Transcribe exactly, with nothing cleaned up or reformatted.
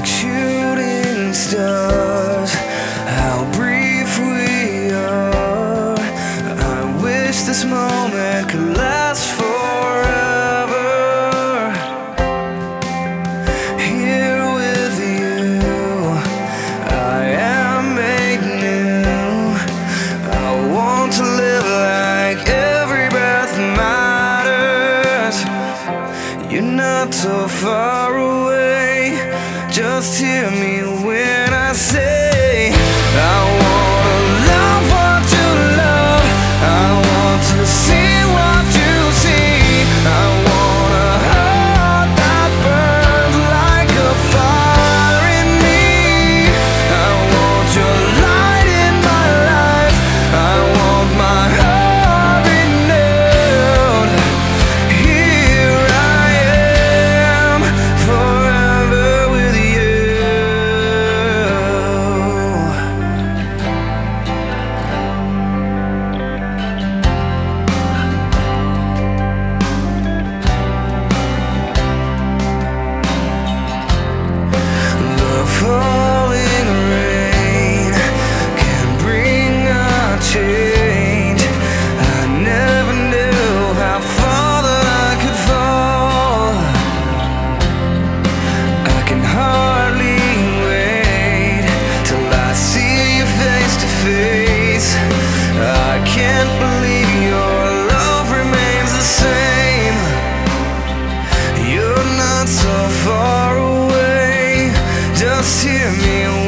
like shooting stars. How brief we are. I wish this moment could last forever. Here with you, I am made new. I want to live like every breath matters. You're not so far away. Just hear me when I say I wanna love what you love. I want to see what you see. I want a heart that burns like a fire in me. I want your light in my life. I want my heart renewed. Here I am forever with you. The falling rain can bring a change. I never knew how far that I could fall. I can hardly wait till I see you face to face. I can't believe your love remains the same. You're not so far away. Just hear me